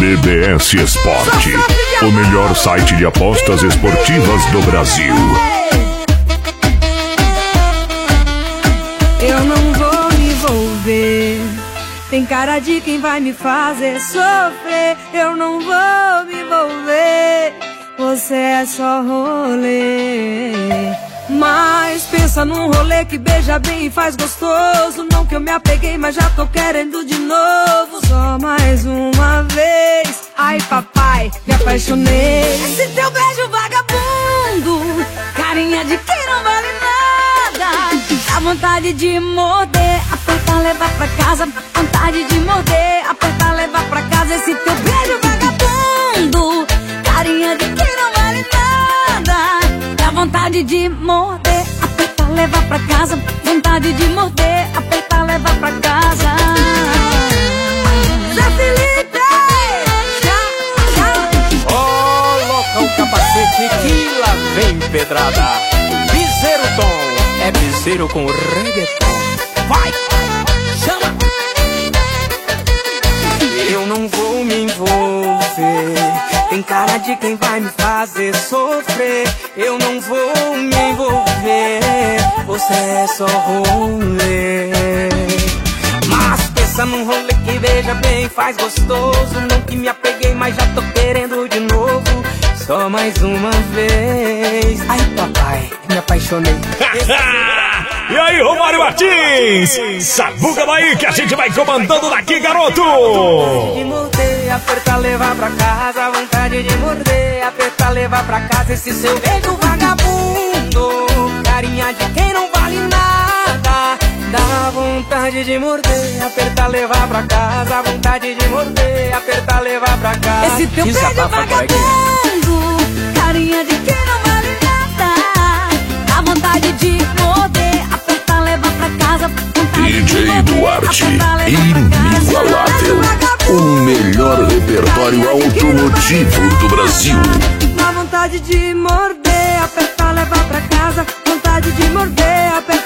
BBS Esporte, o melhor site de apostas esportivas do Brasil. Eu não vou me envolver, tem cara de quem vai me fazer sofrer. Eu não vou me envolver, você é só rolê. Mas pensa num rolê que beija bem e faz gostoso. Não que eu me apeguei, mas já tô querendo de novo. Só mais uma vez, ai papai, me apaixonei. Esse teu beijo vagabundo, carinha de quem não vale nada. Dá vontade de morder, apertar, levar pra casa. Vontade de morder, apertar, levar pra casa. Esse teu beijo vagabundo, carinha de quem não vale nada. Dá vontade de morder, apertar, levar pra casa. Vontade de morder, apertar, levar pra casa. Zé Felipe! Coloca o capacete que lá vem pedrada. Piseiro Tom, é piseiro com reggaeton. Vai, chama! Eu não vou me envolver, tem cara de quem vai me fazer sofrer. Eu não vou me envolver, você é só rolê. Mas pensa num rolê que beija bem, faz gostoso. Não que me apeguei, mas já tô querendo de novo. Só mais uma vez, ai papai, me apaixonei. E aí, Romário Martins, sabuga daí que a gente vai comandando daqui, garoto. Vontade de morder, apertar, levar pra casa. Vontade de morder, apertar, levar pra casa. Esse seu beijo vagabundo, carinha de quem não vale nada. Dá vontade de morder, apertar, levar pra casa. Vontade de morder, apertar, levar pra casa. Esse teu beijo vagabundo, carinha de quem não vale nada. Dá vontade de morder, apertar, levar pra casa. DJ Duarte, inigualável, o melhor repertório automotivo do Brasil. Dá vontade de morder, apertar, levar pra casa. Vontade de morder, apertar.